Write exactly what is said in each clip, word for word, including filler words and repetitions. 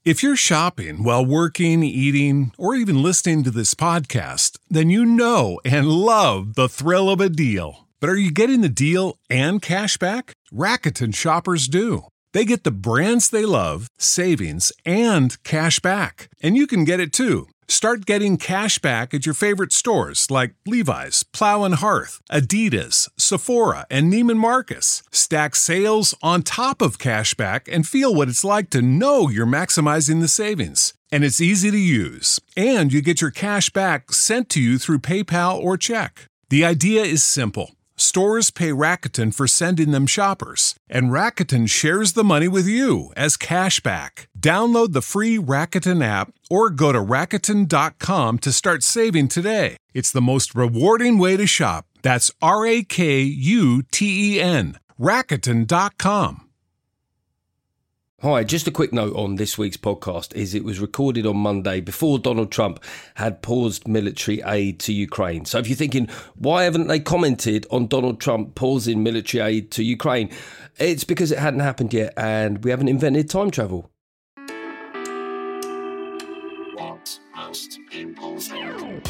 If you're shopping while working, eating, or even listening to this podcast, then you know and love the thrill of a deal. But are you getting the deal and cash back? Rakuten shoppers do. They get the brands they love, savings, and cash back. And you can get it too. Start getting cash back at your favorite stores like Levi's, Plow and Hearth, Adidas, Sephora, and Neiman Marcus. Stack sales on top of cash back and feel what it's like to know you're maximizing the savings. And it's easy to use. And you get your cash back sent to you through PayPal or check. The idea is simple. Stores pay Rakuten for sending them shoppers, and Rakuten shares the money with you as cash back. Download the free Rakuten app or go to Rakuten dot com to start saving today. It's the most rewarding way to shop. That's R A K U T E N, Rakuten dot com. Hi, just a quick note on this week's podcast is it was recorded on Monday before Donald Trump had paused military aid to Ukraine. So if you're thinking, why haven't they commented on Donald Trump pausing military aid to Ukraine? It's because it hadn't happened yet and we haven't invented time travel. What most people think.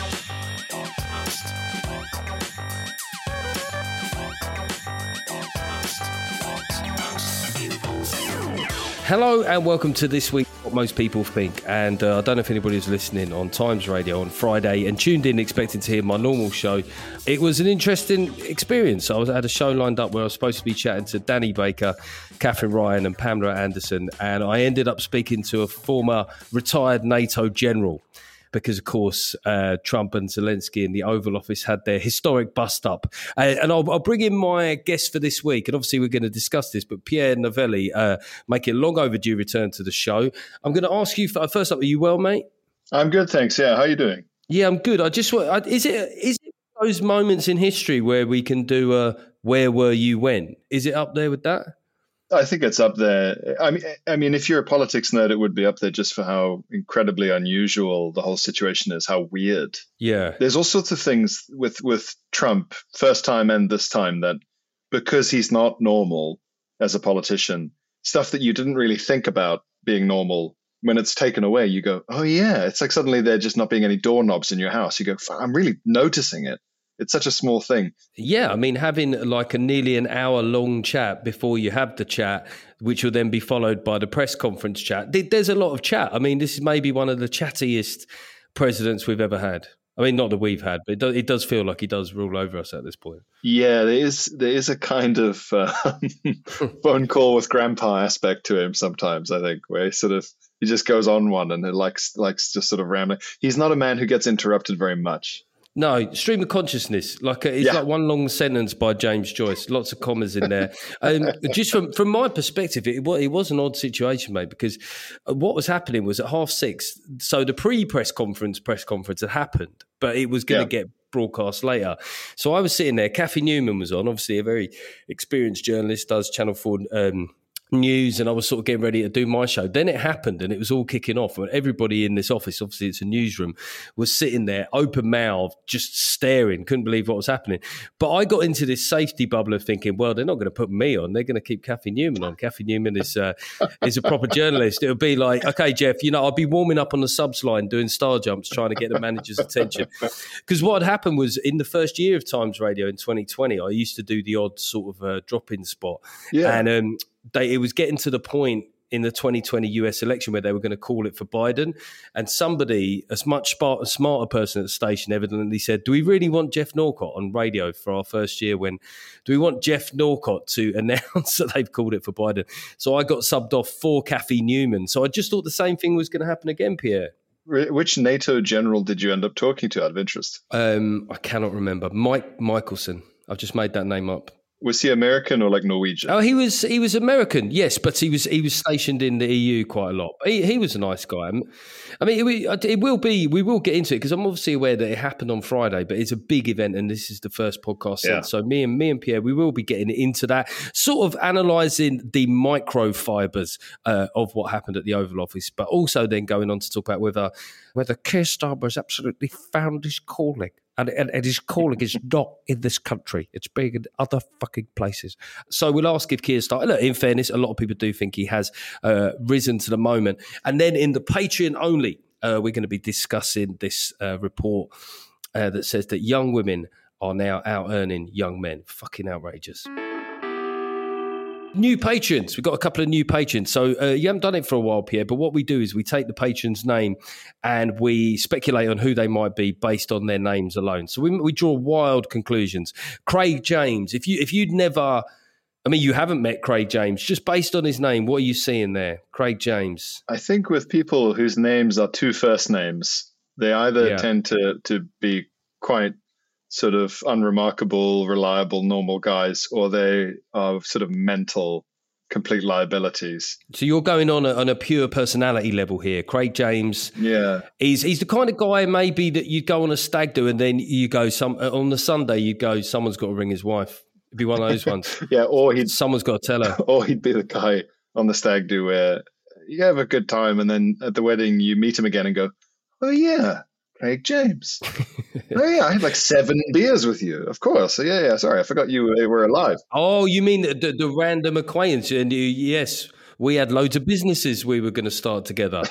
Hello and welcome to this week What Most People Think. And uh, I don't know if anybody was listening on Times Radio on Friday and tuned in expecting to hear my normal show. It was an interesting experience. I was I had a show lined up where I was supposed to be chatting to Danny Baker, Catherine Ryan and Pamela Anderson, and I ended up speaking to a former retired NATO general. Because, of course, uh, Trump and Zelensky in the Oval Office had their historic bust-up. Uh, and I'll, I'll bring in my guest for this week, and obviously we're going to discuss this, but Pierre Novelli, uh, making a long overdue return to the show. I'm going to ask you, first up, are you well, mate? I'm good, thanks. Yeah, how are you doing? Yeah, I'm good. I just want, I, is it is it those moments in history where we can do a where were you when? Is it up there with that? I think it's up there. I mean, I mean, if you're a politics nerd, it would be up there just for how incredibly unusual the whole situation is, how weird. Yeah. There's all sorts of things with, with Trump, first time and this time, that because he's not normal as a politician, stuff that you didn't really think about being normal, when it's taken away, you go, oh, yeah. It's like suddenly there just not being any doorknobs in your house. You go, I'm really noticing it. It's such a small thing. Yeah, I mean, having like a nearly an hour long chat before you have the chat, which will then be followed by the press conference chat. There's a lot of chat. I mean, this is maybe one of the chattiest presidents we've ever had. I mean, not that we've had, but it does, it does feel like he does rule over us at this point. Yeah, there is there is a kind of uh, phone call with grandpa aspect to him sometimes, I think, where he sort of he just goes on one and it likes likes just sort of rambling. He's not a man who gets interrupted very much. No, stream of consciousness. Like it's yeah. like one long sentence by James Joyce. Lots of commas in there. Um, just from from my perspective, it, it was an odd situation, mate, because what was happening was at half six. So the pre-press conference press conference had happened, but it was going to yeah. get broadcast later. So I was sitting there. Kathy Newman was on, obviously a very experienced journalist, does Channel four um, news, and I was sort of getting ready to do my show. Then it happened and it was all kicking off, and everybody in this office, obviously it's a newsroom, was sitting there open mouthed, just staring, couldn't believe what was happening. But I got into this safety bubble of thinking, well, they're not going to put me on, they're going to keep Kathy Newman on. Kathy Newman is uh, is a proper journalist. It'll be like, okay, Jeff, you know, I'll be warming up on the subs line doing star jumps trying to get the manager's attention. Because what had happened was in the first year of Times Radio in twenty twenty, I used to do the odd sort of uh, drop-in spot. Yeah. And um They, it was getting to the point in the twenty twenty U S election where they were going to call it for Biden. And somebody, a much smart, smarter person at the station evidently said, do we really want Jeff Norcott on radio for our first year? When do we want Jeff Norcott to announce that they've called it for Biden? So I got subbed off for Kathy Newman. So I just thought the same thing was going to happen again, Pierre. Which NATO general did you end up talking to out of interest? Um, I cannot remember. Mike Michelson. I've just made that name up. Was he American or like Norwegian? Oh, he was he was American, yes, but he was he was stationed in the E U quite a lot. He he was a nice guy. I mean, it, it will be. We will get into it because I'm obviously aware that it happened on Friday, but it's a big event, and this is the first podcast. Yeah. So me and me and Pierre, we will be getting into that, sort of analysing the microfibers uh, of what happened at the Oval Office, but also then going on to talk about whether whether Keir Starmer's absolutely found his calling. And, and, and his calling is not in this country. It's big in other fucking places. So we'll ask if Keir Starmer, look, in fairness, a lot of people do think he has uh, risen to the moment. And then in the Patreon only, uh, we're going to be discussing this uh, report uh, that says that young women are now out-earning young men. Fucking outrageous. New patrons. We've got a couple of new patrons. So uh, you haven't done it for a while, Pierre, but what we do is we take the patron's name and we speculate on who they might be based on their names alone. So we, we draw wild conclusions. Craig James, if, you, if you'd never... I mean, you haven't met Craig James. Just based on his name, what are you seeing there? Craig James. I think with people whose names are two first names, they either yeah. tend to, to be quite sort of unremarkable, reliable, normal guys, or they are sort of mental, complete liabilities. So you're going on a, on a pure personality level here. Craig James, yeah, he's he's the kind of guy maybe that you go on a stag do and then you go some on the Sunday you go, someone's got to ring his wife. It'd be one of those ones. yeah, or he'd someone's got to tell her. Or he'd be the guy on the stag do where you have a good time and then at the wedding you meet him again and go, oh yeah, Craig James. oh yeah, I had like seven beers with you. Of course. Yeah, yeah. Sorry, I forgot you were alive. Oh, you mean the, the, the random acquaintance? And you, yes, we had loads of businesses we were going to start together.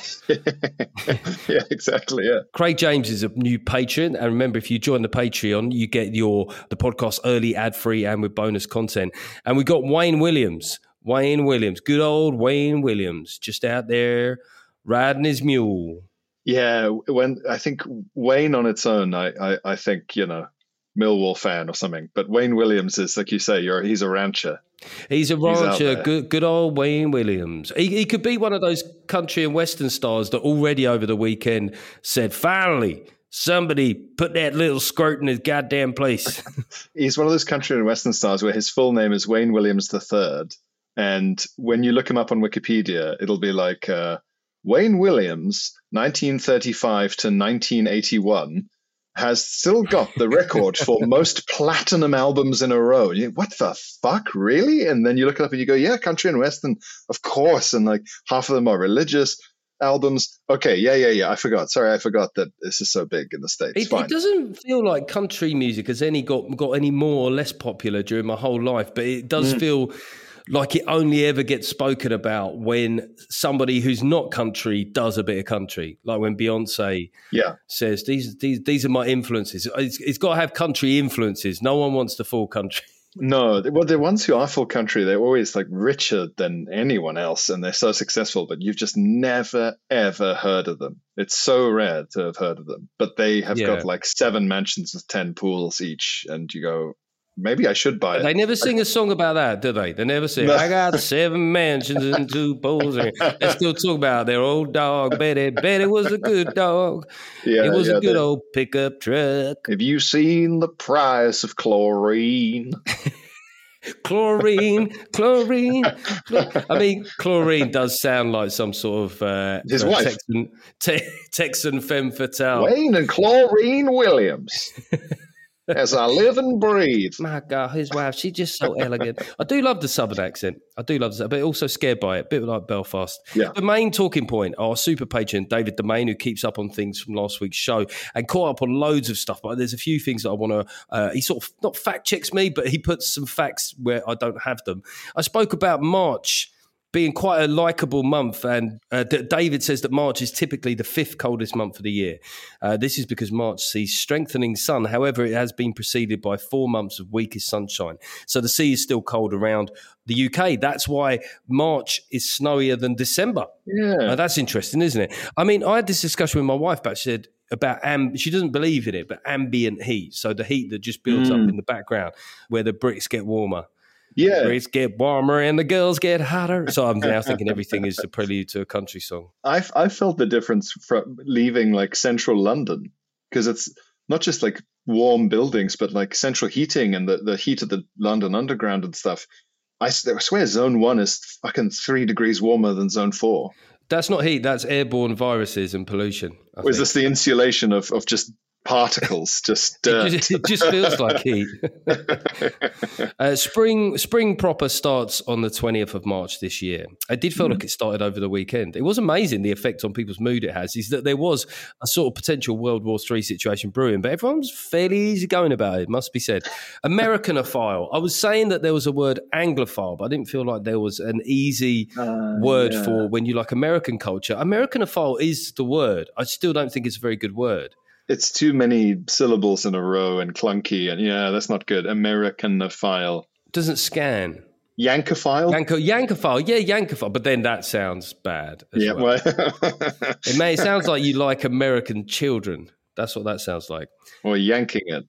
yeah, exactly. Yeah. Craig James is a new patron, and remember, if you join the Patreon, you get your the podcast early, ad free, and with bonus content. And we got Wayne Williams. Wayne Williams, good old Wayne Williams, just out there riding his mule. Yeah, when I think Wayne on its own, I, I, I think, you know, Millwall fan or something. But Wayne Williams is, like you say, you're he's a rancher. He's a rancher, he's good good old Wayne Williams. He, he could be one of those country and western stars that already over the weekend said, finally, somebody put that little skirt in his goddamn place. He's one of those country and western stars where his full name is Wayne Williams the Third. And when you look him up on Wikipedia, it'll be like... Uh, Wayne Williams, nineteen thirty-five to nineteen eighty-one, has still got the record for most platinum albums in a row. You, what the fuck, really? And then you look it up and you go, yeah, country and western, of course. And like half of them are religious albums. Okay, yeah, yeah, yeah. I forgot. Sorry, I forgot that this is so big in the States. It, it doesn't feel like country music has any got got any more or less popular during my whole life, but it does mm. feel like it only ever gets spoken about when somebody who's not country does a bit of country. Like when Beyonce yeah. says, these, these these are my influences. It's, it's got to have country influences. No one wants the full country. No, well, the ones who are full country, they're always like richer than anyone else and they're so successful, but you've just never, ever heard of them. It's so rare to have heard of them. But they have yeah. got like seven mansions with ten pools each and you go... Maybe I should buy it. They never sing a song about that, do they? They never sing, no. I got seven mansions and two pools. They still talk about their old dog, Betty. Betty was a good dog. Yeah, it was yeah, a good they, old pickup truck. Have you seen the price of chlorine? Chlorine, chlorine. I mean, chlorine does sound like some sort of uh, His uh, wife. Texan, te- Texan femme fatale. Wayne and Chlorine Williams. As I live and breathe. My God, his wife, she's just so elegant. I do love the Southern accent. I do love that, but also scared by it, a bit like Belfast. Yeah. The main talking point, our super patron, David Domain, who keeps up on things from last week's show and caught up on loads of stuff. But there's a few things that I want to, uh, he sort of not fact checks me, but he puts some facts where I don't have them. I spoke about March being quite a likeable month. And uh, D- David says that March is typically the fifth coldest month of the year. Uh, this is because March sees strengthening sun. However, it has been preceded by four months of weakest sunshine. So the sea is still cold around the U K. That's why March is snowier than December. Yeah. Uh, that's interesting, isn't it? I mean, I had this discussion with my wife, but she said about, amb- she doesn't believe in it, but ambient heat. So the heat that just builds mm. up in the background where the bricks get warmer. Yeah, bricks get warmer and the girls get hotter. So I'm now thinking everything is the prelude to a country song. I I felt the difference from leaving like central London because it's not just like warm buildings, but like central heating and the, the heat of the London Underground and stuff. I, I swear zone one is fucking three degrees warmer than zone four. That's not heat. That's airborne viruses and pollution. Or is this the insulation of, of just particles, just dirt. It just, it just feels like heat. uh, spring spring proper starts on the twentieth of March this year. It did feel mm. like it started over the weekend. It was amazing the effect on people's mood it has, is that there was a sort of potential World War Three situation brewing, but everyone's fairly easy going about it, must be said. Americanophile. I was saying that there was a word Anglophile, but I didn't feel like there was an easy uh, word yeah. for when you like American culture. Americanophile is the word. I still don't think it's a very good word. It's too many syllables in a row and clunky, and yeah, that's not good. Americanophile. Doesn't scan. Yankophile? Yanko, Yankophile, yeah, Yankophile, but then that sounds bad as yeah, well. well. it, may, it sounds like you like American children. That's what that sounds like. Or yanking it.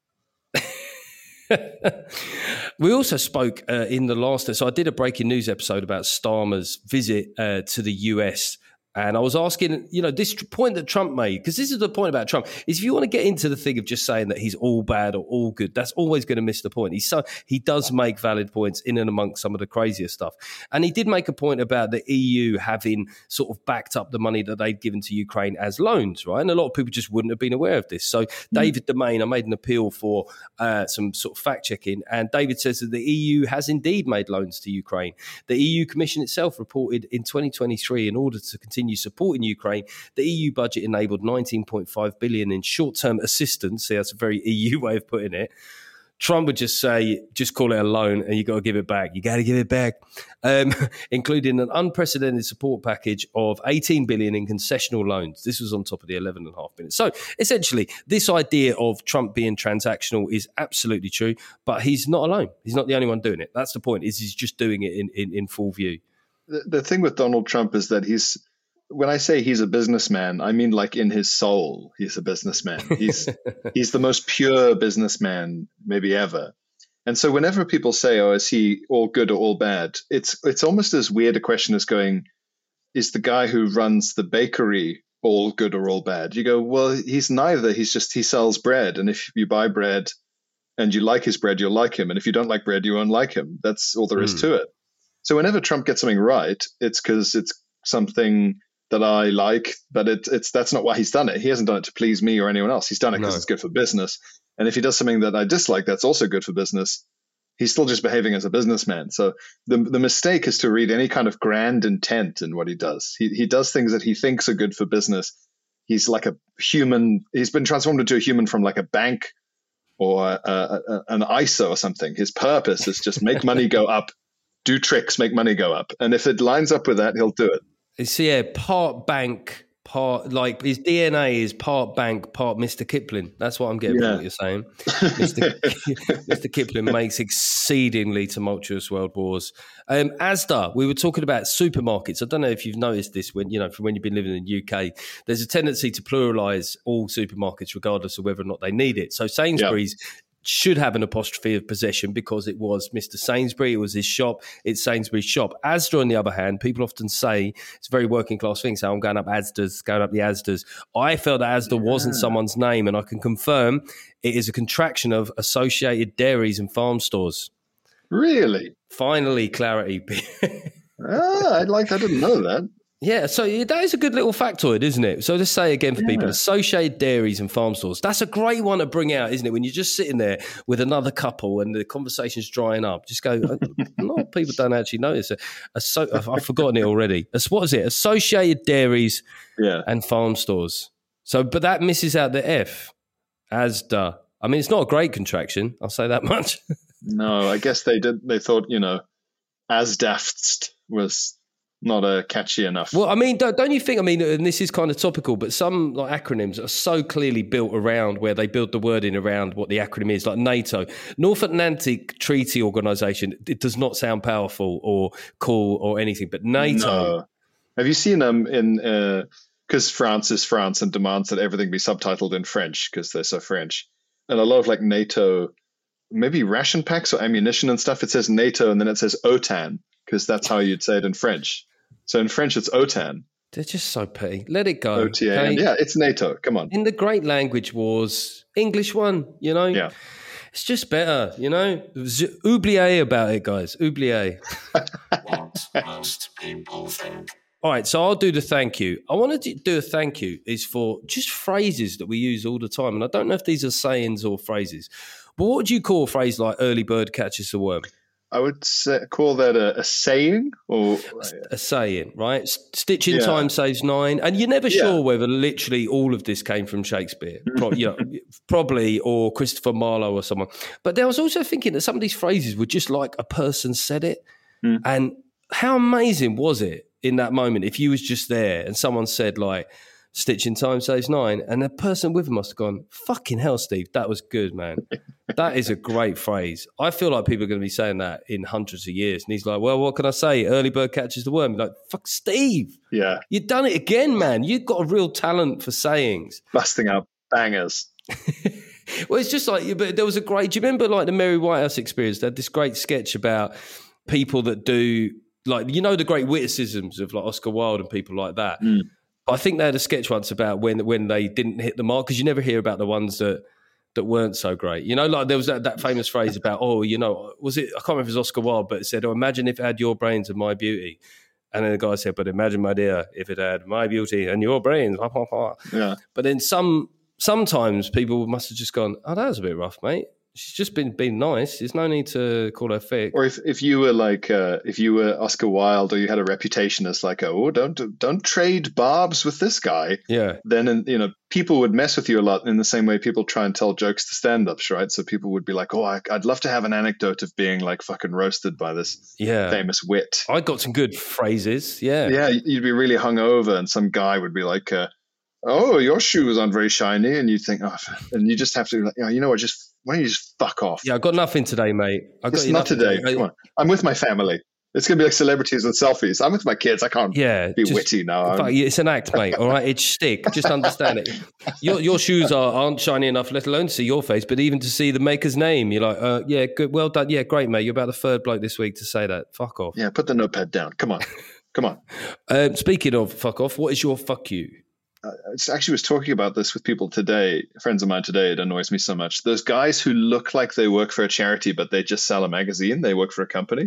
We also spoke uh, in the last, so I did a breaking news episode about Starmer's visit uh, to the U S. And I was asking, you know, this point that Trump made, because this is the point about Trump, is if you want to get into the thing of just saying that he's all bad or all good, that's always going to miss the point. He's so, he does make valid points in and amongst some of the crazier stuff. And he did make a point about the E U having sort of backed up the money that they'd given to Ukraine as loans, right? And a lot of people just wouldn't have been aware of this. So mm. David Domain, I made an appeal for uh, some sort of fact checking, and David says that the E U has indeed made loans to Ukraine. The E U Commission itself reported in twenty twenty-three, in order to continue supporting Ukraine, the E U budget enabled nineteen point five billion dollars in short-term assistance. See, that's a very E U way of putting it. Trump would just say, just call it a loan and you got to give it back. You got to give it back, um, including an unprecedented support package of eighteen billion dollars in concessional loans. This was on top of the eleven point five billion dollars. So essentially, this idea of Trump being transactional is absolutely true, but he's not alone. He's not the only one doing it. That's the point, is he's just doing it in, in, in full view. The, the thing with Donald Trump is that he's, when I say he's a businessman, I mean like in his soul, he's a businessman. He's he's the most pure businessman maybe ever. And so whenever people say, oh, is he all good or all bad? It's it's almost as weird a question as going, is the guy who runs the bakery all good or all bad? You go, well, he's neither. He's just, he sells bread. And if you buy bread and you like his bread, you'll like him. And if you don't like bread, you won't like him. That's all there is mm. to it. So whenever Trump gets something right, it's because it's something that I like, but it, it's that's not why he's done it. He hasn't done it to please me or anyone else. He's done it because no. it's good for business. And if he does something that I dislike, that's also good for business. He's still just behaving as a businessman. So the the mistake is to read any kind of grand intent in what he does. He he does things that he thinks are good for business. He's like a human. He's been transformed into a human from like a bank or a, a, an I S O or something. His purpose is just make money go up, do tricks, make money go up. And if it lines up with that, he'll do it. It's, yeah, part bank, part, like his D N A is part bank, part Mister Kipling. That's what I'm getting yeah. from what you're saying. Mister Mister Kipling makes exceedingly tumultuous world wars. Um, Asda, we were talking about supermarkets. I don't know if you've noticed this when, you know, from when you've been living in the U K, there's a tendency to pluralise all supermarkets regardless of whether or not they need it. So Sainsbury's yeah. should have an apostrophe of possession because it was Mister Sainsbury, it was his shop, it's Sainsbury's shop. Asda, on the other hand, people often say, it's a very working class thing, so I'm going up Asda's, going up the Asda's. I felt that Asda yeah. wasn't someone's name, and I can confirm it is a contraction of Associated Dairies and Farm Stores. Really? Finally, clarity. ah, I like, I didn't know that. Yeah, so that is a good little factoid, isn't it? So just say again for yeah. people, Associated Dairies and Farm Stores. That's a great one to bring out, isn't it? When you're just sitting there with another couple and the conversation's drying up, just go, a lot of people don't actually notice it. So, I've forgotten it already. What is it? Associated Dairies yeah. and Farm Stores. So, but that misses out the F. Asda. I mean, it's not a great contraction. I'll say that much. No, I guess they did. They thought, you know, Asdaft was not a catchy enough. Well, I mean, don't, don't you think, I mean, and this is kind of topical, but some like acronyms are so clearly built around where they build the wording around what the acronym is, like NATO. North Atlantic Treaty Organization, it does not sound powerful or cool or anything, but NATO. No. Have you seen them um, in, because uh, France is France and demands that everything be subtitled in French because they're so French. And a lot of like NATO, maybe ration packs or ammunition and stuff, it says NATO and then it says OTAN because that's how you'd say it in French. So in French, it's OTAN. They're just so petty. Let it go. O T A N. Okay? Yeah, it's NATO. Come on. In the great language wars, English one, you know? Yeah. It's just better, you know? Oubliez about it, guys. Oubliez. What most people think. All right, so I'll do the thank you. I want to do a thank you is for just phrases that we use all the time. And I don't know if these are sayings or phrases, but what would you call a phrase like early bird catches the worm? I would say, call that a, a saying or a saying, right? Stitch in yeah. time saves nine. And you're never yeah. sure whether literally all of this came from Shakespeare, Pro- you know, probably, or Christopher Marlowe or someone. But I was also thinking that some of these phrases were just like a person said it. Mm. And how amazing was it in that moment if you was just there and someone said like, stitch in time saves nine, and the person with him must have gone, fucking hell, Steve, that was good, man. That is a great phrase. I feel like people are going to be saying that in hundreds of years. And he's like, well, what can I say? Early bird catches the worm. You're like, fuck, Steve. Yeah. You've done it again, man. You've got a real talent for sayings. Busting out bangers. Well, it's just like, but there was a great, do you remember like the Mary Whitehouse experience? They had this great sketch about people that do, like, you know, the great witticisms of like Oscar Wilde and people like that. Mm. I think they had a sketch once about when when they didn't hit the mark, because you never hear about the ones that that weren't so great. You know, like there was that, that famous phrase about, oh, you know, was it, I can't remember if it was Oscar Wilde, but it said, oh, imagine if it had your brains and my beauty. And then the guy said, but imagine, my dear, if it had my beauty and your brains. Yeah. But then some sometimes people must have just gone, oh, that was a bit rough, mate. She's just been been nice. There's no need to call her fake. Or if, if you were like uh, if you were Oscar Wilde, or you had a reputation as like, oh, don't don't trade barbs with this guy. Yeah. Then you know people would mess with you a lot in the same way people try and tell jokes to stand-ups, right? So people would be like, oh, I, I'd love to have an anecdote of being like fucking roasted by this yeah. famous wit. I got some good phrases. Yeah. Yeah, you'd be really hungover, and some guy would be like, uh, oh, your shoes aren't very shiny, and you think, oh, and you just have to, like, you know what, just. Why don't you just fuck off? Yeah, I've got nothing today, mate. I've got it's not today. today. Come on. I'm with my family. It's going to be like celebrities with selfies. I'm with my kids. I can't yeah, be just, witty now. Fact, it's an act, mate. All right? It's shtick. Just understand it. Your your shoes are, aren't shiny enough, let alone to see your face, but even to see the maker's name. You're like, uh, yeah, good, well done. Yeah, great, mate. You're about the third bloke this week to say that. Fuck off. Yeah, put the notepad down. Come on. Come on. Um, speaking of fuck off, what is your fuck you? I actually was talking about this with people today, friends of mine today. It annoys me so much. Those guys who look like they work for a charity, but they just sell a magazine. They work for a company.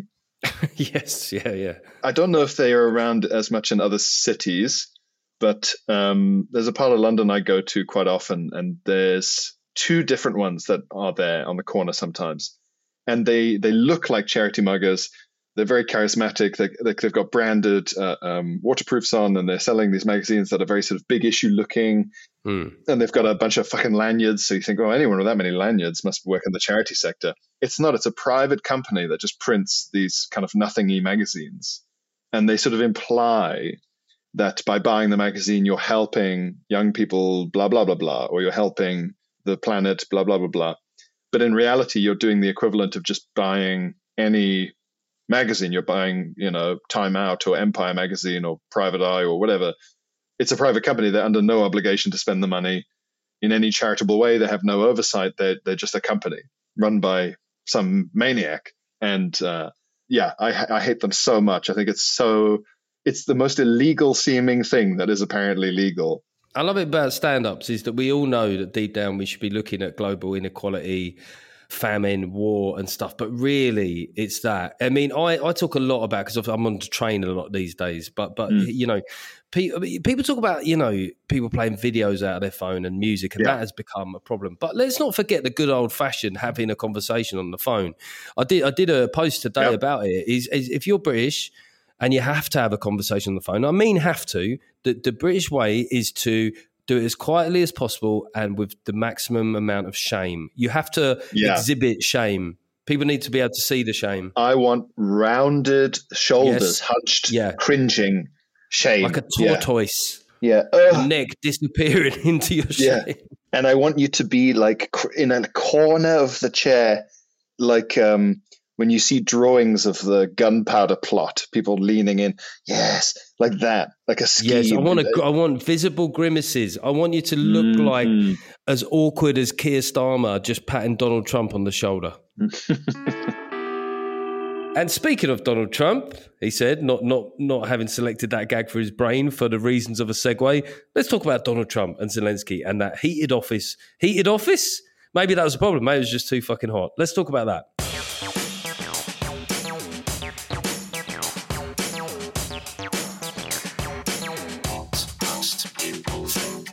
Yes, yeah, yeah. I don't know if they are around as much in other cities, but um, there's a part of London I go to quite often, and there's two different ones that are there on the corner sometimes. And they, they look like charity muggers. They're very charismatic. They, they, they've got branded uh, um, waterproofs on, and they're selling these magazines that are very sort of big issue looking. Mm. And they've got a bunch of fucking lanyards. So you think, oh, anyone with that many lanyards must work in the charity sector. It's not. It's a private company that just prints these kind of nothing-y magazines. And they sort of imply that by buying the magazine, you're helping young people, blah, blah, blah, blah, or you're helping the planet, blah, blah, blah, blah. But in reality, you're doing the equivalent of just buying any magazine. You're buying, you know, Time Out or Empire magazine or Private Eye or whatever. It's a private company. They're under no obligation to spend the money in any charitable way. They have no oversight. They're, they're just a company run by some maniac. And uh, yeah, I, I hate them so much. I think it's so, it's the most illegal seeming thing that is apparently legal. I love it about stand-ups is that we all know that deep down we should be looking at global inequality, famine, war and stuff, but really it's that. I mean, I, I talk a lot about, because I'm on the train a lot these days, but, but mm. you know, pe- people talk about, you know, people playing videos out of their phone and music, and yeah. that has become a problem. But let's not forget the good old fashioned having a conversation on the phone. I did I did a post today yep. about it, is, is if you're British and you have to have a conversation on the phone, I mean have to, the, the British way is to do it as quietly as possible and with the maximum amount of shame. You have to yeah. exhibit shame. People need to be able to see the shame. I want rounded shoulders, yes. hunched, yeah. cringing shame. Like a tortoise. Yeah. yeah. Neck disappearing into your shame. Yeah. And I want you to be like in a corner of the chair, like um, when you see drawings of the gunpowder plot, people leaning in, yes, like that, like a scheme. Yes, I want a, I want visible grimaces. I want you to look mm-hmm. like as awkward as Keir Starmer just patting Donald Trump on the shoulder. And speaking of Donald Trump, he said, not not not having selected that gag for his brain for the reasons of a segue, let's talk about Donald Trump and Zelensky and that heated office. Heated office? Maybe that was a problem. Maybe it was just too fucking hot. Let's talk about that. must be bullshit.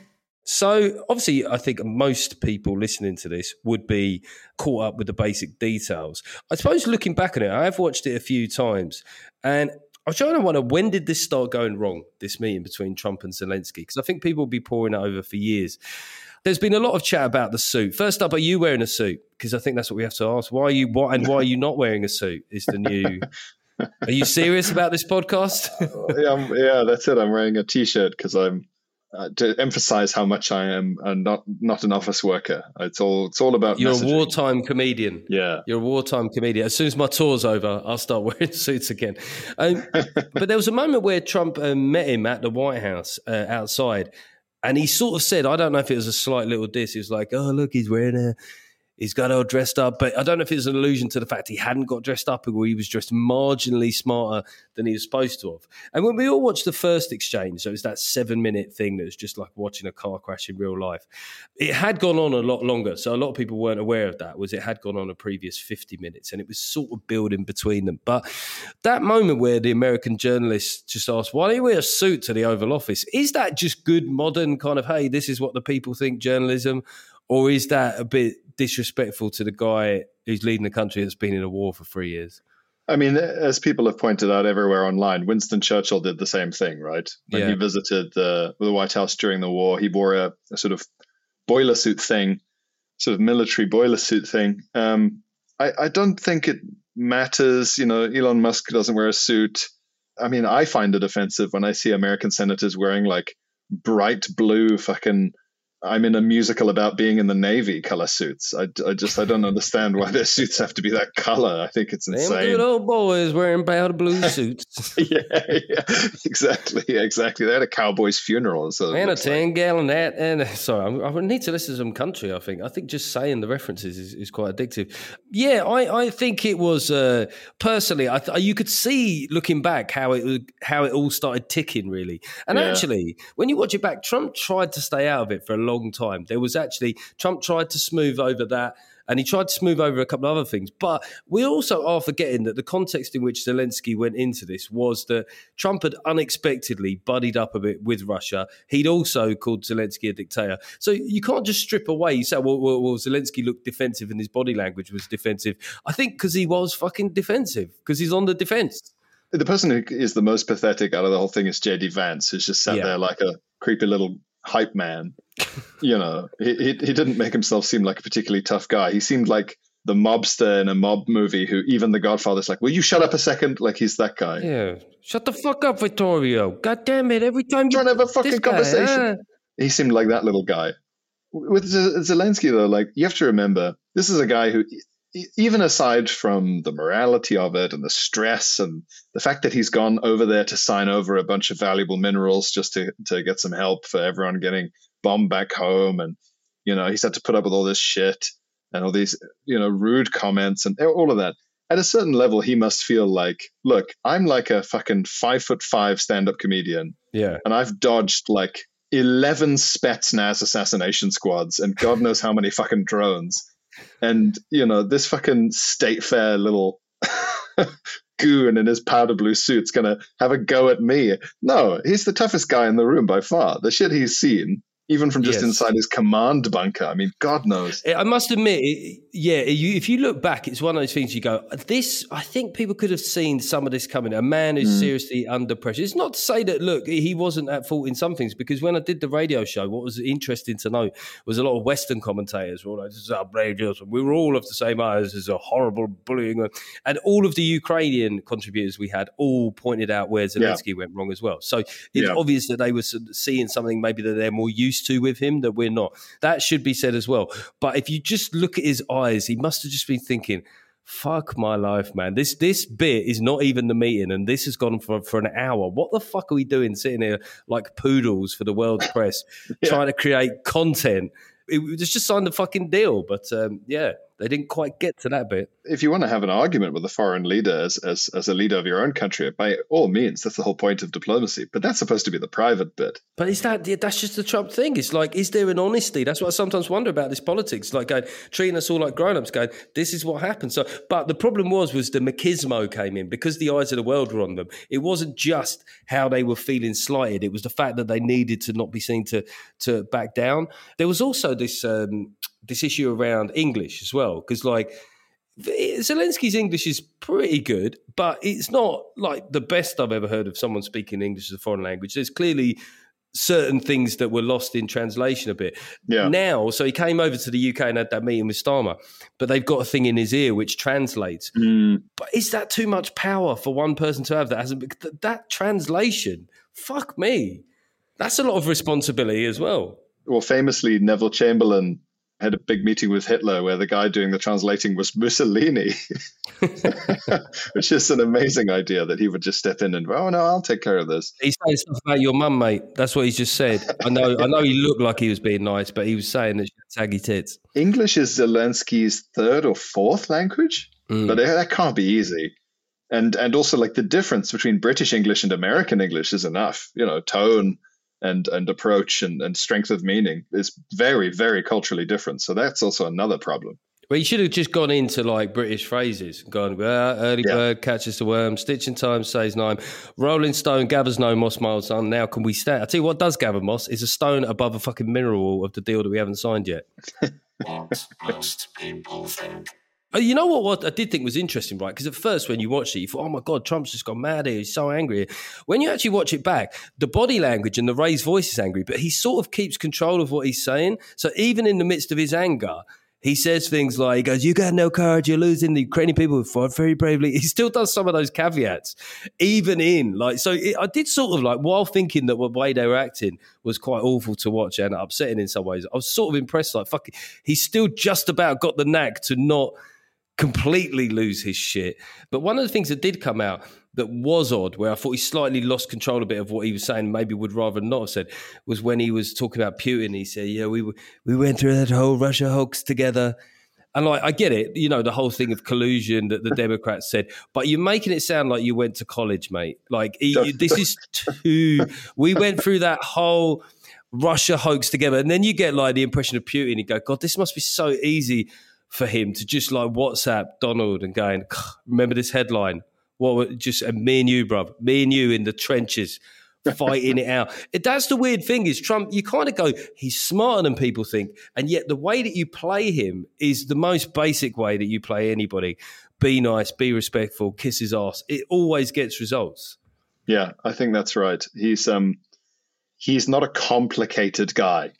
So obviously, I think most people listening to this would be caught up with the basic details. I suppose looking back on it, I have watched it a few times, and I was trying to wonder, when did this start going wrong, this meeting between Trump and Zelensky? Because I think people will be pouring it over for years. There's been a lot of chat about the suit. First up, are you wearing a suit? Because I think that's what we have to ask. Why are you? Why, and why are you not wearing a suit? Is the new? Are you serious about this podcast? yeah, I'm, yeah, that's it. I'm wearing a T-shirt because I'm uh, to emphasize how much I am uh, not not an office worker. It's all it's all about. You're messaging. a wartime comedian. Yeah, you're a wartime comedian. As soon as my tour's over, I'll start wearing suits again. Um, but there was a moment where Trump uh, met him at the White House uh, outside. And he sort of said, I don't know if it was a slight little diss. He was like, oh, look, he's wearing a, he's got all dressed up. But I don't know if it was an allusion to the fact he hadn't got dressed up or he was dressed marginally smarter than he was supposed to have. And when we all watched the first exchange, so it was that seven minute thing that was just like watching a car crash in real life. It had gone on a lot longer. So a lot of people weren't aware of that, was it had gone on a previous fifty minutes and it was sort of building between them. But that moment where the American journalist just asked, why don't you wear a suit to the Oval Office? Is that just good modern kind of, hey, this is what the people think journalism? Or is that a bit disrespectful to the guy who's leading the country that's been in a war for three years? I mean, as people have pointed out everywhere online, Winston Churchill did the same thing, right? When yeah. he visited the, the White House during the war, he wore a, a sort of boiler suit thing, sort of military boiler suit thing. Um, I, I don't think it matters. You know, Elon Musk doesn't wear a suit. I mean, I find it offensive when I see American senators wearing like bright blue fucking I'm in a musical about being in the Navy color suits. I, I just, I don't understand why their suits have to be that color. I think it's insane. Them good old boys wearing powder blue suits. yeah, yeah, exactly, exactly. They had a cowboy's funeral. So and a ten like. gallon hat. And sorry, I would need to listen to some country, I think. I think just saying the references is, is quite addictive. Yeah, I, I think it was, uh, personally, I th- you could see looking back how it how it all started ticking, really. And yeah. actually, when you watch it back, Trump tried to stay out of it for a long long time. There was actually, Trump tried to smooth over that and he tried to smooth over a couple of other things. But we also are forgetting that the context in which Zelensky went into this was that Trump had unexpectedly buddied up a bit with Russia. He'd also called Zelensky a dictator. So you can't just strip away. You say, well, well, well Zelensky looked defensive and his body language was defensive. I think because he was fucking defensive, because he's on the defense. The person who is the most pathetic out of the whole thing is J D Vance, who's just sat yeah. there like a creepy little hype man. You know, he, he he didn't make himself seem like a particularly tough guy. He seemed like the mobster in a mob movie who even the Godfather's like, will you shut up a second? Like he's that guy. Yeah. Shut the fuck up, Vittorio. God damn it. Every time you trying to have a fucking guy, conversation. Huh? He seemed like that little guy. With Zelensky, though, like you have to remember, this is a guy who, even aside from the morality of it and the stress and the fact that he's gone over there to sign over a bunch of valuable minerals just to, to get some help for everyone getting bombed back home. And, you know, he's had to put up with all this shit and all these, you know, rude comments and all of that. At a certain level, he must feel like, look, I'm like a fucking five foot five stand-up comedian. Yeah. And I've dodged like eleven Spetsnaz assassination squads and God knows how many fucking drones. And, you know, this fucking state fair little goon in his powder blue suit's going to have a go at me. No, he's the toughest guy in the room by far. The shit he's seen, even from just yes. inside his command bunker. I mean, God knows. I must admit, it, yeah, you, if you look back, it's one of those things you go, this, I think people could have seen some of this coming. A man who's mm. seriously under pressure. It's not to say that, look, he wasn't at fault in some things, because when I did the radio show, what was interesting to know was a lot of Western commentators were all like, this is outrageous. We were all of the same eyes. This is a horrible bullying. And all of the Ukrainian contributors we had all pointed out where Zelensky yeah. went wrong as well. So it's yeah. obvious that they were seeing something maybe that they're more used to with him that we're not. That should be said as well. But if you just look at his eyes, he must have just been thinking, fuck my life, man. This this bit is not even the meeting, and this has gone for, for an hour. What the fuck are we doing sitting here like poodles for the world's press yeah. trying to create content? It, it just signed the fucking deal. But um, yeah, They didn't quite get to that bit. If you want to have an argument with a foreign leader as, as, as a leader of your own country, by all means, that's the whole point of diplomacy. But that's supposed to be the private bit. But is that that's just the Trump thing? It's like, is there an honesty? That's what I sometimes wonder about this politics. Like going, treating us all like grown-ups, going, this is what happened. So, but the problem was, was the machismo came in because the eyes of the world were on them. It wasn't just how they were feeling slighted. It was the fact that they needed to not be seen to to back down. There was also this um, this issue around English as well, because like Zelensky's English is pretty good, but it's not like the best I've ever heard of someone speaking English as a foreign language. There's clearly certain things that were lost in translation a bit. Yeah. Now, so he came over to the U K and had that meeting with Starmer, but they've got a thing in his ear which translates. Mm. But is that too much power for one person to have? That hasn't that, that translation? Fuck me. That's a lot of responsibility as well. Well, famously, Neville Chamberlain had a big meeting with Hitler where the guy doing the translating was Mussolini, which is an amazing idea that he would just step in and, oh, no, I'll take care of this. He's saying stuff about your mum, mate. That's what he's just said. I know I know he looked like he was being nice, but he was saying that she had saggy tits. English is Zelensky's third or fourth language, mm. but that can't be easy. And and also, like, the difference between British English and American English is enough. You know, tone and and approach and, and strength of meaning is very, very culturally different. So that's also another problem. Well, you should have just gone into like British phrases, gone, well, early yeah. bird catches the worm, stitch in time saves nine, Rolling Stone gathers no moss, my old son, now can we stand? I tell you what does gather moss is a stone above a fucking mineral wall of the deal that we haven't signed yet. What most people think. You know what, what I did think was interesting, right? Because at first when you watched it, you thought, oh my God, Trump's just gone mad here. He's so angry. When you actually watch it back, the body language and the raised voice is angry, but he sort of keeps control of what he's saying. So even in the midst of his anger, he says things like, he goes, you got no courage, you're losing, the Ukrainian people who fought very bravely. He still does some of those caveats, even in, like, so it, I did sort of like, while thinking that the way they were acting was quite awful to watch and upsetting in some ways, I was sort of impressed, like, fuck, he's still just about got the knack to not completely lose his shit. But one of the things that did come out that was odd, where I thought he slightly lost control a bit of what he was saying, maybe would rather not have said, was when he was talking about Putin. He said, yeah, we we went through that whole Russia hoax together. And like, I get it, you know, the whole thing of collusion that the Democrats said, but you're making it sound like you went to college, mate. Like, he, this is too, we went through that whole Russia hoax together. And then you get like the impression of Putin. You go, God, this must be so easy for him to just like WhatsApp Donald and going, remember this headline? What, just uh, me and you, bruv, me and you in the trenches fighting it out. That's the weird thing is Trump, you kind of go, he's smarter than people think. And yet the way that you play him is the most basic way that you play anybody. Be nice, be respectful, kiss his ass. It always gets results. Yeah, I think that's right. He's, um, He's not a complicated guy.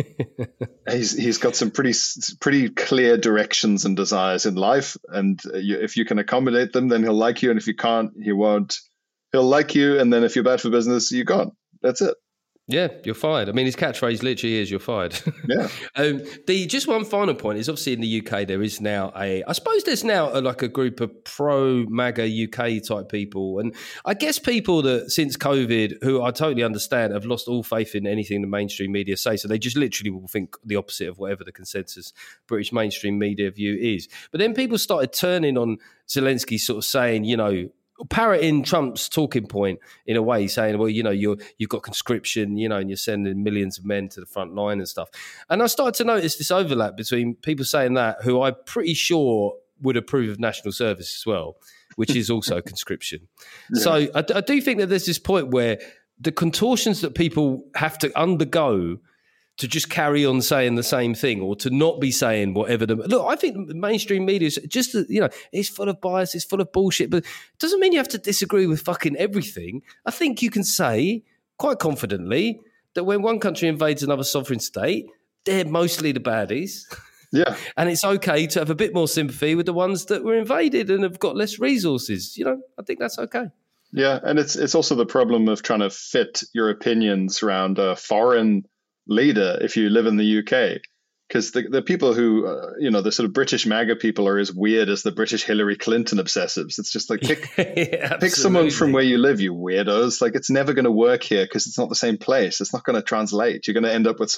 he's he's got some pretty pretty clear directions and desires in life, and you, if you can accommodate them, then he'll like you, and if you can't, he won't. He'll like you, and then if you're bad for business, you're gone. That's it. Yeah, you're fired. I mean, his catchphrase literally is "you're fired." Yeah. um, the just one final point is obviously in the U K there is now a, I suppose there's now a, like a group of pro MAGA U K type people, and I guess people that since COVID, who I totally understand, have lost all faith in anything the mainstream media say. So they just literally will think the opposite of whatever the consensus British mainstream media view is. But then people started turning on Zelensky, sort of saying, you know, parroting Trump's talking point in a way, saying, well, you know, you're, you've got conscription, you know, and you're sending millions of men to the front line and stuff. And I started to notice this overlap between people saying that, who I'm pretty sure would approve of national service as well, which is also conscription. Yeah. So I, I do think that there's this point where the contortions that people have to undergo to just carry on saying the same thing or to not be saying whatever the... Look, I think mainstream media is just, you know, it's full of bias, it's full of bullshit, but it doesn't mean you have to disagree with fucking everything. I think you can say quite confidently that when one country invades another sovereign state, they're mostly the baddies. Yeah. And it's okay to have a bit more sympathy with the ones that were invaded and have got less resources. You know, I think that's okay. Yeah, and it's it's also the problem of trying to fit your opinions around a foreign leader if you live in the U K, because the, the people who, uh, you know, the sort of British MAGA people are as weird as the British Hillary Clinton obsessives. It's just like, pick, yeah, pick someone from where you live, you weirdos. Like, it's never going to work here because it's not the same place. It's not going to translate. You're going to end up with some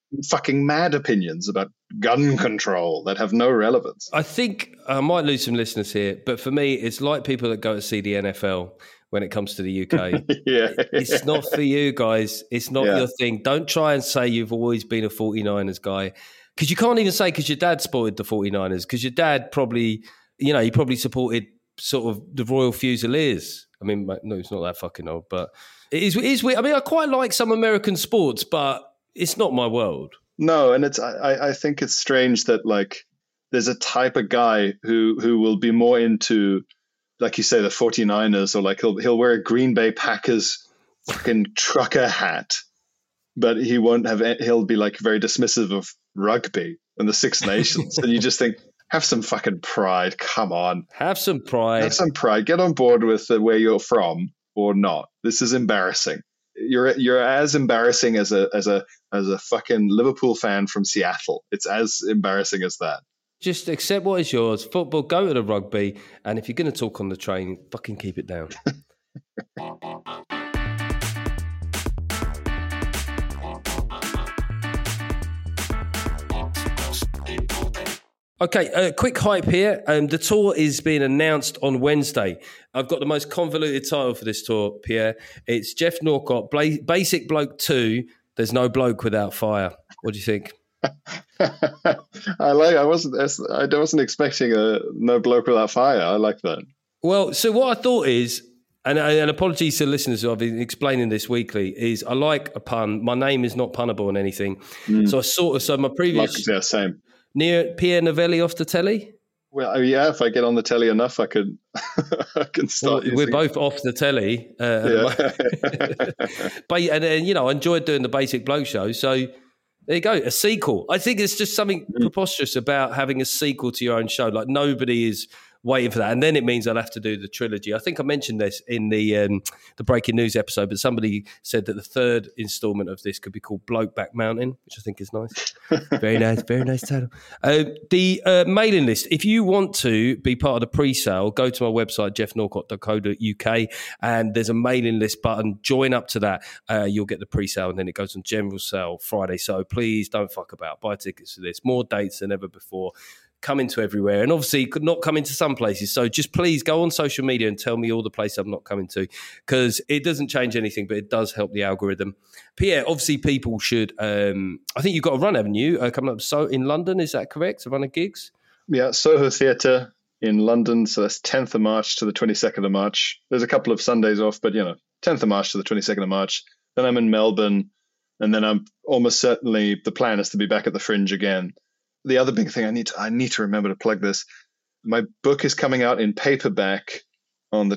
fucking mad opinions about gun control that have no relevance. I think I might lose some listeners here, but for me, it's like people that go to see the N F L when it comes to the U K. yeah, It's not for you guys. It's not yeah. your thing. Don't try and say you've always been a 49ers guy, because you can't even say because your dad supported the 49ers, because your dad probably, you know, he probably supported sort of the Royal Fusiliers. I mean, no, it's not that fucking old, but it is, it is weird. I mean, I quite like some American sports, but it's not my world. No, and it's I, I think it's strange that like there's a type of guy who who will be more into, like you say, the 49ers, or like he'll he'll wear a Green Bay Packers fucking trucker hat, but he won't have. He'll be like very dismissive of rugby and the Six Nations, and you just think, have some fucking pride. Come on, have some pride. Have some pride. Get on board with uh, where you're from or not. This is embarrassing. You're you're as embarrassing as a as a as a fucking Liverpool fan from Seattle. It's as embarrassing as that. Just accept what is yours. Football, go to the rugby, and if you're going to talk on the train, fucking keep it down. Okay, a uh, quick hype here. Um, the tour is being announced on Wednesday. I've got the most convoluted title for this tour, Pierre. It's Geoff Norcott, Bla- Basic Bloke two, There's No Bloke Without Fire. What do you think? I like. I wasn't. I wasn't expecting a No Bloke Without Fire. I like that. Well, so what I thought is, and, and apologies to listeners who I've been explaining this weekly, is I like a pun. My name is not punnable in anything. Mm. So I sort of, so my previous... Like, yeah, same. Near Pierre Novelli off the telly? Well, yeah, if I get on the telly enough, I could I can start well, We're both off the telly. Uh, yeah. but, and, and, you know, I enjoyed doing the Basic Bloke show. So there you go, a sequel. I think there's just something mm. preposterous about having a sequel to your own show. Like, nobody is waiting for that. And then it means I'll have to do the trilogy. I think I mentioned this in the um, the breaking news episode, but somebody said that the third installment of this could be called Blokeback Mountain, which I think is nice. Very nice, very nice title. Uh, the uh, mailing list. If you want to be part of the pre-sale, go to my website, geoff norcott dot co dot uk, and there's a mailing list button. Join up to that. Uh, you'll get the pre-sale, and then it goes on general sale Friday. So please don't fuck about. Buy tickets for this. More dates than ever before. Coming to everywhere, and obviously could not come into some places. So just please go on social media and tell me all the places I'm not coming to, because it doesn't change anything, but it does help the algorithm. Pierre, obviously people should. Um, I think you've got a run, haven't you? Uh, coming up so in London, is that correct? A run of gigs? Yeah, Soho Theatre in London. So that's tenth of March to the twenty-second of March. There's a couple of Sundays off, but you know, tenth of March to the twenty-second of March. Then I'm in Melbourne, and then I'm almost certainly the plan is to be back at the Fringe again. The other big thing I need to, I need to remember to plug this. My book is coming out in paperback on the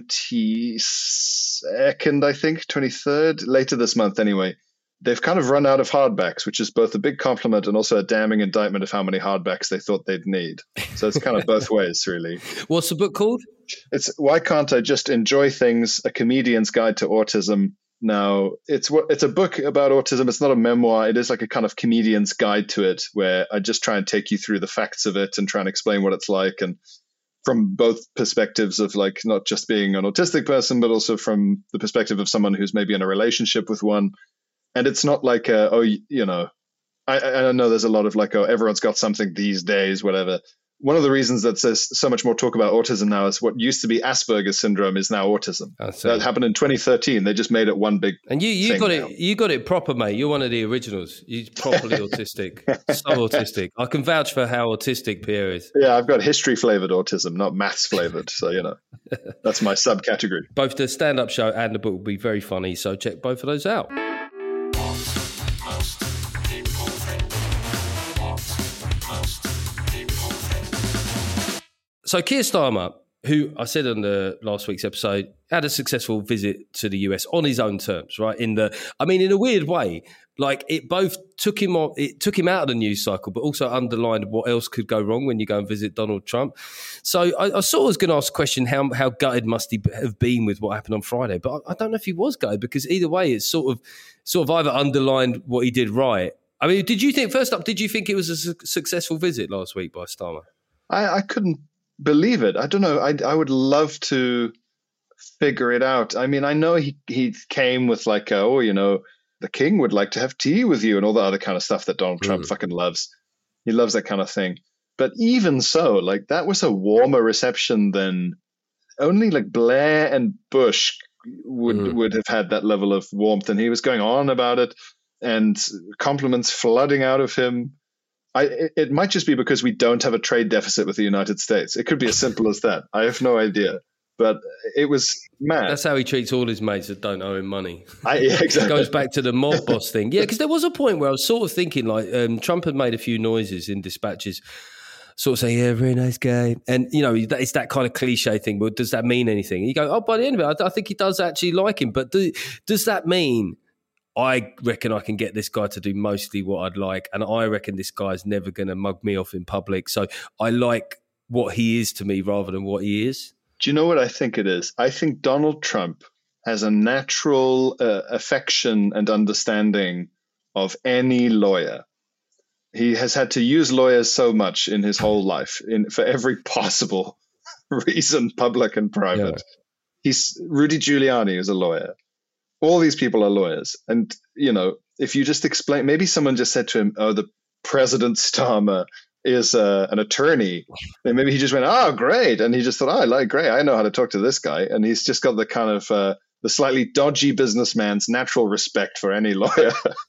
twenty-second, I think, twenty-third, later this month anyway. They've kind of run out of hardbacks, which is both a big compliment and also a damning indictment of how many hardbacks they thought they'd need. So it's kind of both ways, really. What's the book called? It's Why Can't I Just Enjoy Things? A Comedian's Guide to Autism. Now, it's it's a book about autism. It's not a memoir. It is like a kind of comedian's guide to it, where I just try and take you through the facts of it and try and explain what it's like, and from both perspectives of like not just being an autistic person, but also from the perspective of someone who's maybe in a relationship with one. And it's not like, a, oh, you know, I, I know there's a lot of like, oh, everyone's got something these days, whatever. One of the reasons that there's so much more talk about autism now is what used to be Asperger's syndrome is now autism. That happened in twenty thirteen. They just made it one big and you you thing got now. it you got it proper, mate. You're one of the originals. You're properly autistic, so autistic. I can vouch for how autistic Pierre is. Yeah, I've got history flavored autism, not maths flavored. So you know, that's my subcategory. Both the stand-up show and the book will be very funny. So check both of those out. So Keir Starmer, who I said on the last week's episode, had a successful visit to the U S on his own terms, right? In the, I mean, in a weird way, like it both took him on, it took him out of the news cycle, but also underlined what else could go wrong when you go and visit Donald Trump. So I, I sort of was going to ask a question: how how gutted must he have been with what happened on Friday? But I, I don't know if he was gutted, because either way, it's sort of sort of either underlined what he did right. I mean, did you think first up? Did you think it was a su- successful visit last week by Starmer? I, I couldn't believe it. I don't know. I, I would love to figure it out. I mean, I know he, he came with like, a, oh, you know, the king would like to have tea with you and all the other kind of stuff that Donald Trump Mm. fucking loves. He loves that kind of thing. But even so, like that was a warmer reception than only like Blair and Bush would Mm. would have had that level of warmth. And he was going on about it and compliments flooding out of him. I, it, it might just be because we don't have a trade deficit with the United States. It could be as simple as that. I have no idea. But it was mad. That's how he treats all his mates that don't owe him money. I, yeah, exactly. It goes back to the mob boss thing. Yeah, because there was a point where I was sort of thinking like um, Trump had made a few noises in dispatches, sort of saying, yeah, very nice guy. And, you know, it's that kind of cliche thing. But does that mean anything? And you go, oh, by the end of it, I, I think he does actually like him. But do, does that mean I reckon I can get this guy to do mostly what I'd like, and I reckon this guy's never going to mug me off in public. So I like what he is to me rather than what he is. Do you know what I think it is? I think Donald Trump has a natural uh, affection and understanding of any lawyer. He has had to use lawyers so much in his whole life, in for every possible reason, public and private. Yeah. He's Rudy Giuliani is a lawyer. All these people are lawyers. And, you know, if you just explain, maybe someone just said to him, oh, the President Starmer is uh, an attorney. And maybe he just went, oh, great. And he just thought, oh, I like, great. I know how to talk to this guy. And he's just got the kind of uh, the slightly dodgy businessman's natural respect for any lawyer.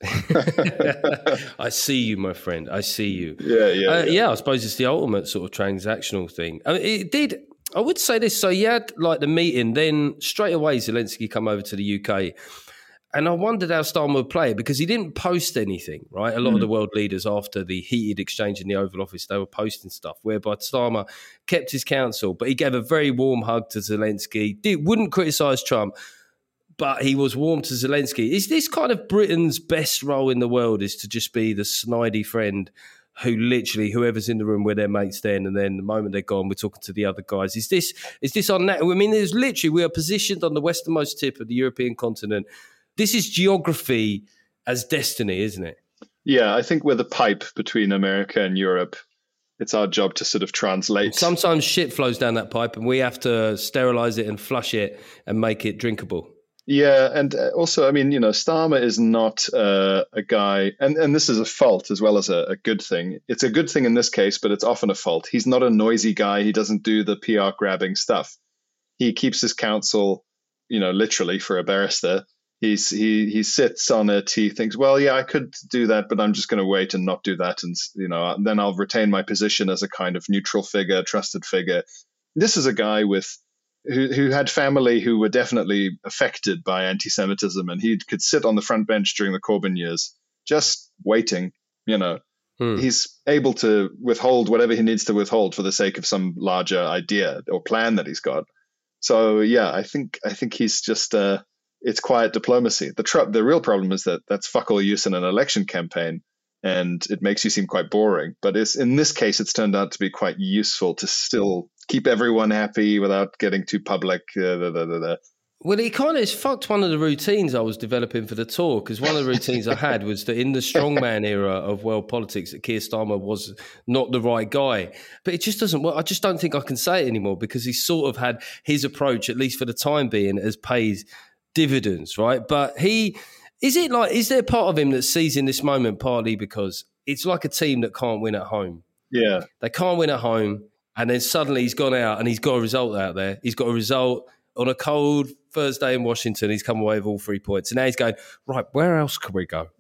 I see you, my friend. I see you. Yeah, yeah, uh, yeah. Yeah, I suppose it's the ultimate sort of transactional thing. I mean, it did. I would say this. So you had like the meeting, then straight away Zelensky come over to the U K. And I wondered how Starmer would play it because he didn't post anything, right? A lot mm. of the world leaders after the heated exchange in the Oval Office, they were posting stuff, whereby Starmer kept his counsel, but he gave a very warm hug to Zelensky, did, wouldn't criticise Trump, but he was warm to Zelensky. Is this kind of Britain's best role in the world, is to just be the snidey friend who literally, whoever's in the room where their mates then, and then the moment they're gone, we're talking to the other guys. Is this is this on that? I mean, there's literally, we are positioned on the westernmost tip of the European continent. This is geography as destiny, isn't it? Yeah, I think we're the pipe between America and Europe. It's our job to sort of translate. Sometimes shit flows down that pipe and we have to sterilize it and flush it and make it drinkable. Yeah, and also, I mean, you know, Starmer is not uh, a guy, and, and this is a fault as well as a, a good thing. It's a good thing in this case, but it's often a fault. He's not a noisy guy. He doesn't do the P R grabbing stuff. He keeps his counsel, you know, literally for a barrister. He's he he sits on it. He thinks, well, yeah, I could do that, but I'm just going to wait and not do that, and you know, then I'll retain my position as a kind of neutral figure, trusted figure. This is a guy with who who had family who were definitely affected by anti-Semitism, and he could sit on the front bench during the Corbyn years, just waiting. You know, hmm. he's able to withhold whatever he needs to withhold for the sake of some larger idea or plan that he's got. So yeah, I think I think he's just. Uh, It's quiet diplomacy. The tr- the real problem is that that's fuck all use in an election campaign, and it makes you seem quite boring. But it's, in this case, it's turned out to be quite useful to still keep everyone happy without getting too public. Uh, da, da, da, da. Well, it kind of it's fucked one of the routines I was developing for the tour, because one of the routines I had was that in the strongman era of world politics, that Keir Starmer was not the right guy. But it just doesn't work. I just don't think I can say it anymore, because he's sort of had his approach, at least for the time being, as pays dividends, right? But he is it like is there part of him that sees in this moment partly because it's like a team that can't win at home. Yeah, they can't win at home, and then suddenly he's gone out and he's got a result out there. He's got a result on a cold Thursday in Washington. He's come away with all three points, and now he's going right. Where else can we go?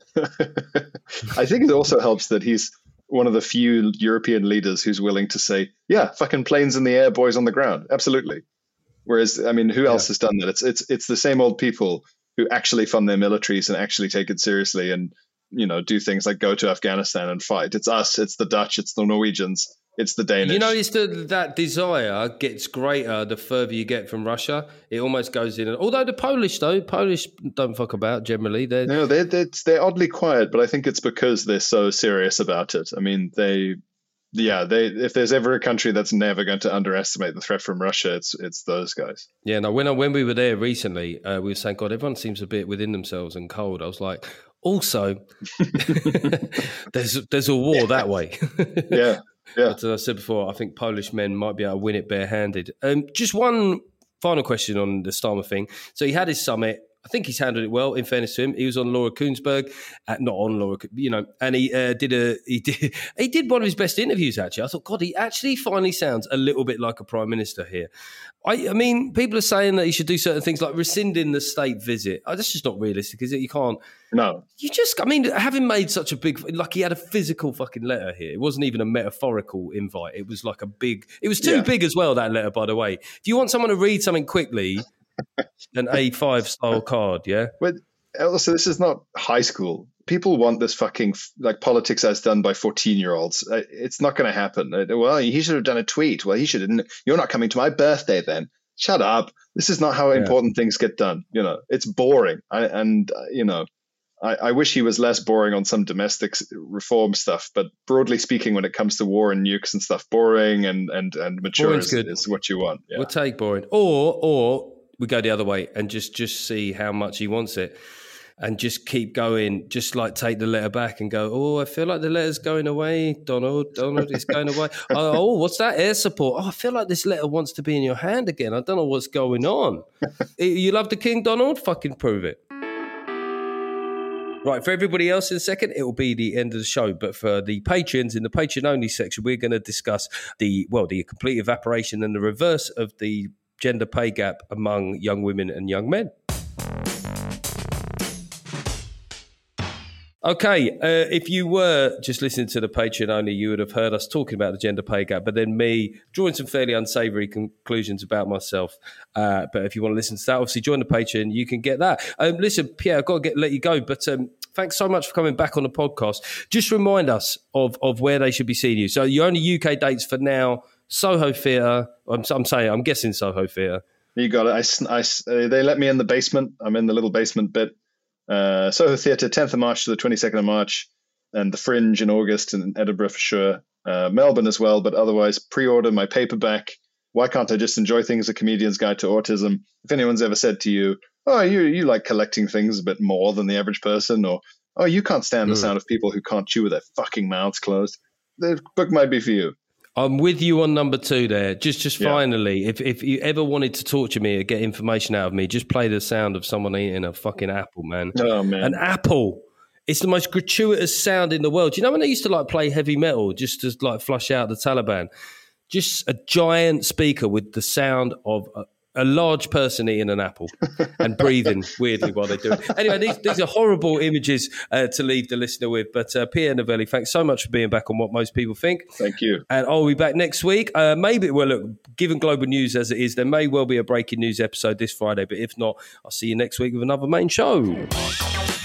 I think it also helps that he's one of the few European leaders who's willing to say, "Yeah, fucking planes in the air, boys on the ground." Absolutely. Whereas, I mean, who else yeah. has done that? It's it's it's the same old people who actually fund their militaries and actually take it seriously and, you know, do things like go to Afghanistan and fight. It's us, it's the Dutch, it's the Norwegians, it's the Danish. You notice that that desire gets greater the further you get from Russia. It almost goes in. Although the Polish, though, Polish don't fuck about generally. They're, no, they're, they're, they're oddly quiet, but I think it's because they're so serious about it. I mean, they... Yeah, they. If there's ever a country that's never going to underestimate the threat from Russia, it's it's those guys. Yeah, no. When I, when we were there recently, uh, we were saying, God, everyone seems a bit within themselves and cold. I was like, also, there's there's a war yeah. that way. yeah, yeah. But as I said before, I think Polish men might be able to win it barehanded. Um, just one final question on the Starmer thing. So he had his summit. I think he's handled it well. In fairness to him, he was on Laura Kuenssberg, uh, not on Laura, you know, and he uh, did a he did he did one of his best interviews. Actually, I thought, God, he actually finally sounds a little bit like a prime minister here. I, I mean, people are saying that he should do certain things like rescinding the state visit. Oh, that's just not realistic, is it? You can't. No. You just, I mean, having made such a big, like he had a physical fucking letter here. It wasn't even a metaphorical invite. It was like a big. It was too Yeah. big as well. That letter, by the way. If you want someone to read something quickly. An A five style card, yeah? But also, this is not high school. People want this fucking, like, politics as done by fourteen-year-olds. It's not going to happen. Well, he should have done a tweet. Well, he should have. You're not coming to my birthday then. Shut up. This is not how Yeah. important things get done. You know, it's boring. I, and, uh, you know, I, I wish he was less boring on some domestic reform stuff. But broadly speaking, when it comes to war and nukes and stuff, boring and, and, and mature is, is what you want. Yeah. We'll take boring. Or, or, we go the other way and just, just see how much he wants it and just keep going, just like take the letter back and go, oh, I feel like the letter's going away, Donald, Donald, it's going away. oh, oh, what's that? Air support. Oh, I feel like this letter wants to be in your hand again. I don't know what's going on. You love the king, Donald? Fucking prove it. Right, for everybody else in a second, it will be the end of the show. But for the patrons, in the Patreon-only section, we're going to discuss the, well, the complete evaporation and the reverse of the gender pay gap among young women and young men. Okay, uh, if you were just listening to the Patreon only, you would have heard us talking about the gender pay gap, but then me drawing some fairly unsavoury conclusions about myself. Uh, but if you want to listen to that, obviously join the Patreon, you can get that. Um, listen, Pierre, I've got to get, let you go, but um, thanks so much for coming back on the podcast. Just remind us of, of where they should be seeing you. So your only U K dates for now, Soho Theatre. I'm, I'm saying, I'm guessing Soho Theatre. You got it. I, I, uh, they let me in the basement. I'm in the little basement bit. Uh, Soho Theatre, tenth of March to the twenty-second of March, and the Fringe in August, and Edinburgh for sure. Uh, Melbourne as well, but otherwise pre-order my paperback. Why can't I just enjoy things? A Comedian's Guide to Autism. If anyone's ever said to you, oh, you you like collecting things a bit more than the average person, or oh, you can't stand mm. the sound of people who can't chew with their fucking mouths closed, the book might be for you. I'm with you on number two there. Just just Yeah. finally, if if you ever wanted to torture me or get information out of me, just play the sound of someone eating a fucking apple, man. Oh, man. An apple. It's the most gratuitous sound in the world. Do you know when they used to like play heavy metal just to like flush out the Taliban? Just a giant speaker with the sound of a, a large person eating an apple and breathing weirdly while they do it. Anyway, these, these are horrible images uh, to leave the listener with. But uh, Pierre Novelli, thanks so much for being back on What Most People Think. Thank you. And I'll be back next week. Uh, maybe, well, look, given global news as it is, there may well be a breaking news episode this Friday. But if not, I'll see you next week with another main show.